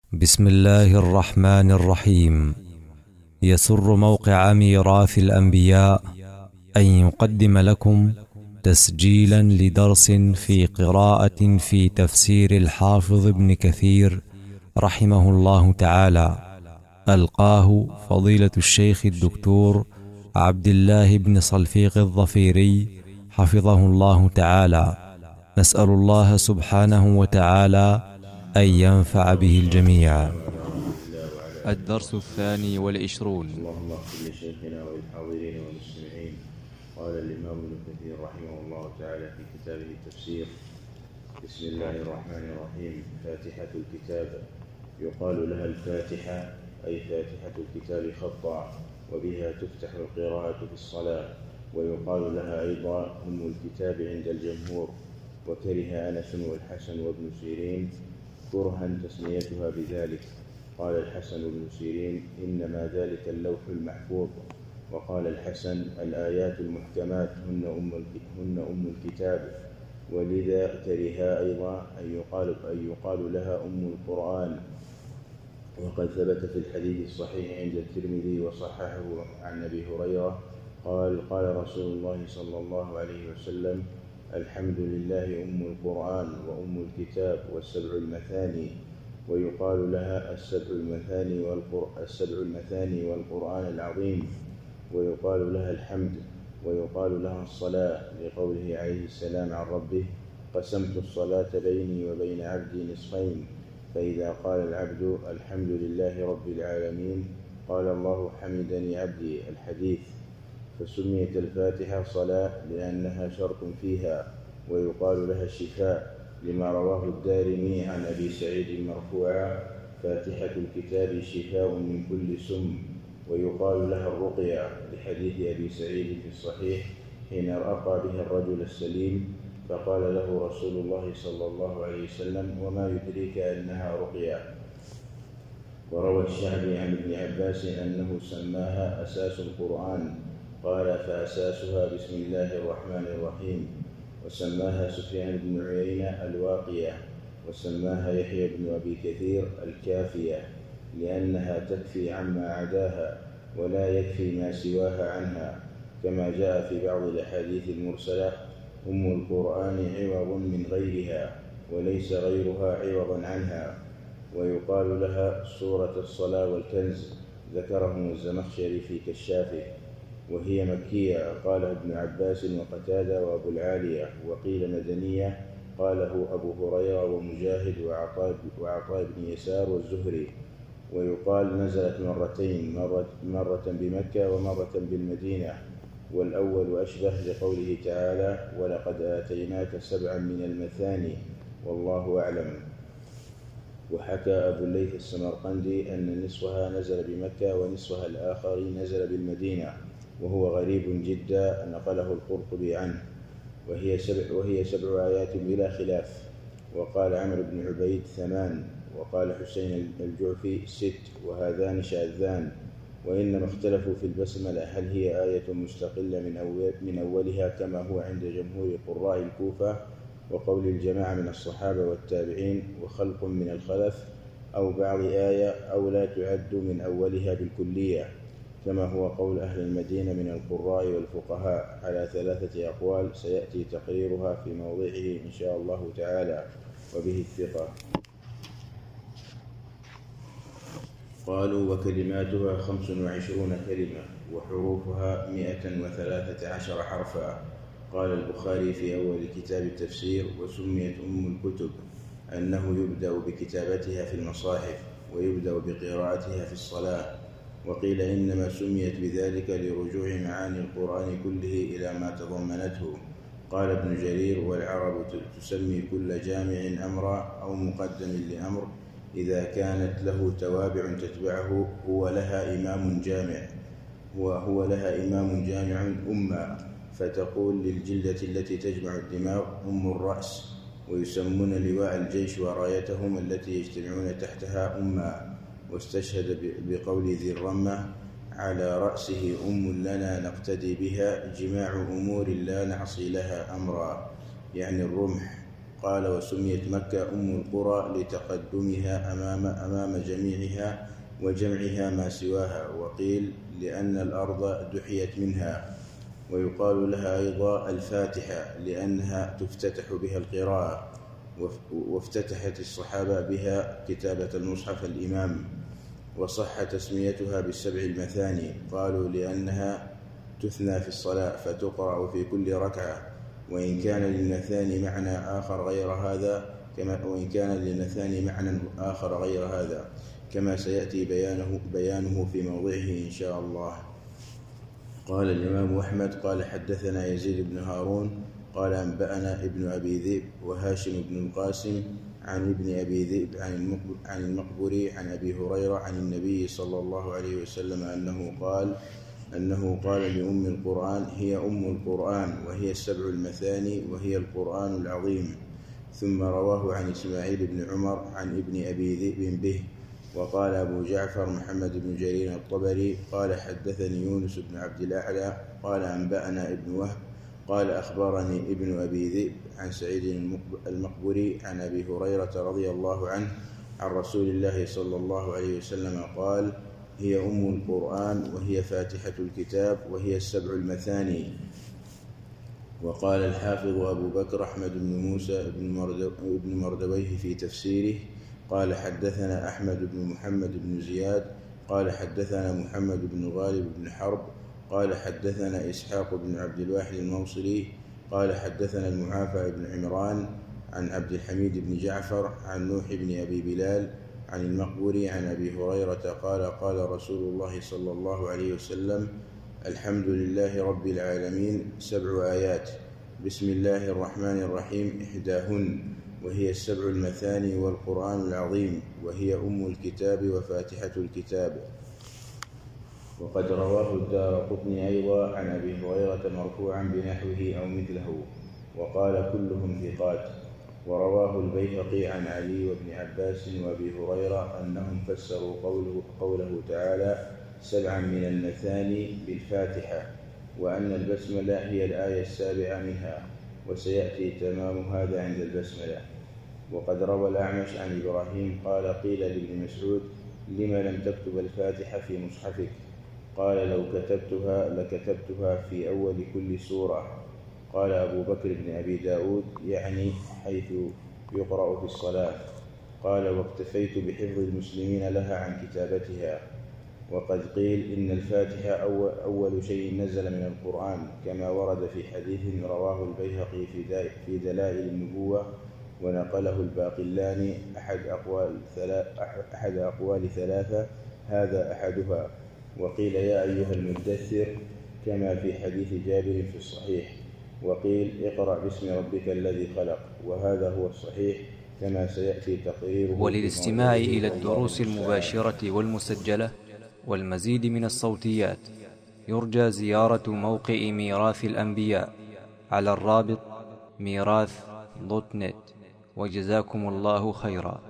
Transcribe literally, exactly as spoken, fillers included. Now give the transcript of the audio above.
بسم الله الرحمن الرحيم. يسر موقع ميراث الأنبياء أن يقدم لكم تسجيلا لدرس في قراءة في تفسير الحافظ ابن كثير رحمه الله تعالى، ألقاه فضيلة الشيخ الدكتور عبد الله بن صلفيق الظفيري حفظه الله تعالى. نسأل الله سبحانه وتعالى أن ينفع به الجميع. الدرس الثاني والعشرون. اللهم اغفر لشيخنا وللحاضرين والمستمعين. قال الإمام ابن كثير رحمه الله تعالى في كتابه التفسير: بسم الله الرحمن الرحيم. فاتحة الكتاب يقال لها الفاتحة، أي فاتحة الكتاب خطا، وبها تفتح القراءة في الصلاة، ويقال لها أيضا أم الكتاب عند الجمهور. وكره أنس والحسن وابن سيرين كرها تسميتها بذلك. قال الحسن بن سيرين: إنما ذلك اللوح المحفوظ. وقال الحسن: الآيات المحكمات هن أم هن أم الكتاب. ولذا كره أيضا أن يقال أن يقال لها أم القرآن. وقد ثبت في الحديث الصحيح عند الترمذي وصححه عن أبي هريرة قال: قال رسول الله صلى الله عليه وسلم: الحمد لله أم القرآن وأم الكتاب والسبع المثاني. ويقال لها السبع المثاني والقر... السبع المثاني والقرآن العظيم. ويقال لها الحمد. ويقال لها الصلاة لقوله عليه السلام عن ربه: قسمت الصلاة بيني وبين عبدي نصفين، فإذا قال العبد الحمد لله رب العالمين قال الله حمدني عبدي. الحديث. فسميت الفاتحة صلاة لأنها شرط فيها. ويقال لها الشفاء لما رواه الدارمي عن أبي سعيد مرفوعا: فاتحة الكتاب شفاء من كل سم. ويقال لها الرقية لحديث أبي سعيد في الصحيح حين رقى بها الرجل السليم، فقال له رسول الله صلى الله عليه وسلم: وما يدريك أنها رقية. وروى الشعبي عن ابن عباس أنه سماها أساس القرآن، قال: فأساسها بسم الله الرحمن الرحيم. وسماها سفيان بن عيينة الواقية. وسماها يحيى بن أبي كثير الكافية، لأنها تكفي عما عداها ولا يكفي ما سواها عنها، كما جاء في بعض الأحاديث المرسلة: أم القرآن عوض من غيرها وليس غيرها عوضا عنها. ويقال لها سورة الصلاة والكنز، ذكرهم الزمخشري في كشافه. وهي مكية، قاله ابن عباس وقتادة وأبو العالية. وقيل مدنية، قاله أبو هريرة ومجاهد وعطاء, وعطاء بن يسار والزهري. ويقال نزلت مرتين، مرة, مرة بمكة ومرة بالمدينة، والأول أشبه لقوله تعالى: ولقد آتيناك سبعا من المثاني، والله أعلم. وحكى أبو الليث السمرقندي أن نصفها نزل بمكة ونصفها الآخر نزل بالمدينة، وهو غريب جدا نقله القرطبي عنه. وهي سبع, وهي سبع آيات بلا خلاف. وقال عمرو بن عبيد ثمان. وقال حسين الجعفي ست، وهذان شاذان. وإنما اختلفوا في البسملة هل هي آية مستقلة من, أول من أولها كما هو عند جمهور قراء الكوفة وقول الجماعة من الصحابة والتابعين وخلق من الخلف، أو بعض آية، أو لا تعد من أولها بالكلية كما هو قول أهل المدينة من القراء والفقهاء، على ثلاثة أقوال سيأتي تقريرها في موضعه إن شاء الله تعالى، وبه الثقة. قالوا: وكلماتها خمس وعشرون كلمة، وحروفها مئة وثلاثة عشر حرفا. قال البخاري في أول كتاب التفسير: وسميت أم الكتب أنه يبدأ بكتابتها في المصاحف ويبدأ بقراءتها في الصلاة. وقيل إنما سميت بذلك لرجوع معاني القرآن كله إلى ما تضمنته. قال ابن جرير: والعرب تسمي كل جامع أمرا أو مقدم لأمر إذا كانت له توابع تتبعه هو لها إمام جامع وهو لها إمام جامع أمة، فتقول للجلدة التي تجمع الدماغ أم الرأس. ويسمون لواء الجيش ورايتهم التي يجتمعون تحتها أمة. واستشهد بقول ذي الرمة: على رأسه أم لنا نقتدي بها، جماع أمور لا نعصي لها أمرا، يعني الرمح. قال: وسميت مكة أم القرى لتقدمها أمام, أمام جميعها وجمعها ما سواها، وقيل لأن الأرض دحيت منها. ويقال لها أيضا الفاتحة لأنها تفتتح بها القراءة، وافتتحت الصحابة بها كتابة المصحف الإمام. وصح تسميتها بالسبع المثاني، قالوا لأنها تثنى في الصلاة فتقرأ في كل ركعة، وإن كان للمثاني معنى آخر غير هذا كما وإن كان للمثاني معنى آخر غير هذا كما سيأتي بيانه, بيانه في موضعه إن شاء الله. قال الإمام أحمد: قال حدثنا يزيد بن هارون قال أنبأنا ابن أبي ذئب وهاشم بن القاسم عن ابن أبي ذئب عن المقبري عن أبي هريرة عن النبي صلى الله عليه وسلم أنه قال أنه قال لأم القرآن: هي أم القرآن وهي السبع المثاني وهي القرآن العظيم. ثم رواه عن إسماعيل بن عمر عن ابن أبي ذئب به. وقال أبو جعفر محمد بن جرير الطبري قال حدثني يونس بن عبد الأعلى قال أنبأنا ابن وهب قال أخبرني ابن أبي ذئب عن سعيد المقبري عن أبي هريرة رضي الله عنه عن رسول الله صلى الله عليه وسلم قال: هي أم القرآن وهي فاتحة الكتاب وهي السبع المثاني. وقال الحافظ أبو بكر أحمد بن موسى بن مردويه في تفسيره قال حدثنا أحمد بن محمد بن زياد قال حدثنا محمد بن غالب بن حرب قال حدثنا إسحاق بن عبد الواحد الموصلي قال حدثنا المعافى بن عمران عن عبد الحميد بن جعفر عن نوح بن أبي بلال عن المقبري عن أبي هريرة قال: قال رسول الله صلى الله عليه وسلم: الحمد لله رب العالمين سبع آيات، بسم الله الرحمن الرحيم إحداهن، وهي السبع المثاني والقرآن العظيم، وهي أم الكتاب وفاتحة الكتاب. وقد رواه الدارقطني أيضا عن أبي هريرة مرفوعا بنحوه أو مثله، وقال كلهم ثقات. ورواه البيهقي عن علي وابن عباس وابي هريرة أنهم فسروا قوله, قوله تعالى: سبعا من المثاني بالفاتحة، وأن البسملة هي الآية السابعة منها، وسيأتي تمام هذا عند البسملة. وقد روى الأعمش عن إبراهيم قال: قيل لابن مسعود: لم لم تكتب الفاتحة في مصحفك؟ قال: لو كتبتها لكتبتها في أول كل سورة. قال أبو بكر بن أبي داود: يعني حيث يقرأ في الصلاة. قال: واكتفيت بحفظ المسلمين لها عن كتابتها. وقد قيل إن الفاتحة أول, أول شيء نزل من القرآن، كما ورد في حديث رواه البيهقي في دلائل النبوة، ونقله الباقلاني أحد أقوال, أحد أقوال ثلاثة، هذا أحدها. وقيل: يا أيها المدثر، كما في حديث جابر في الصحيح. وقيل: اقرأ باسم ربك الذي خلق، وهذا هو الصحيح كما سيأتي تقريره. وللاستماع إلى الدروس المباشرة والمسجلة والمزيد من الصوتيات يرجى زيارة موقع ميراث الأنبياء على الرابط ميراث دوت نت. وجزاكم الله خيرا.